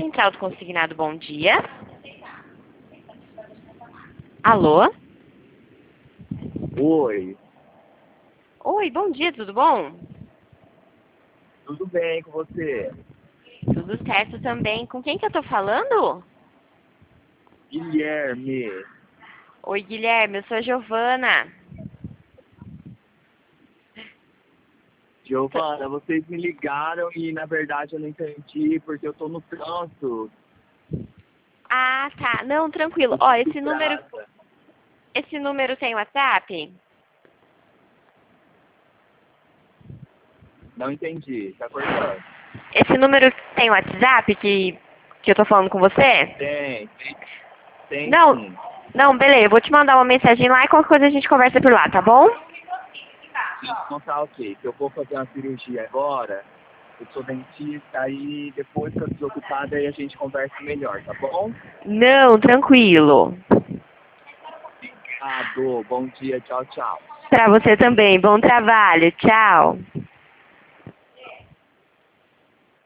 Central do Consignado, bom dia. Alô? Oi, Oi, bom dia, tudo bom? tudo bem com você? Tudo certo também. Com quem que eu tô falando? Guilherme, Oi, Guilherme, eu sou a Giovana. Giovana, vocês me ligaram e na verdade eu não entendi porque eu tô no trânsito Ah, tá. Não, tranquilo. Ó, de estrada. esse número tem WhatsApp? Não entendi, tá cortando. Esse número tem WhatsApp que eu tô falando com você? Tem Não, sim. não, beleza. Eu vou te mandar uma mensagem lá e qualquer coisa a gente conversa por lá, tá bom? Então tá ok, que eu vou fazer uma cirurgia agora, eu sou dentista, aí depois que eu desocupado aí a gente conversa melhor, tá bom? Não, tranquilo. Bom dia, tchau, tchau. Pra você também. Bom trabalho. Tchau.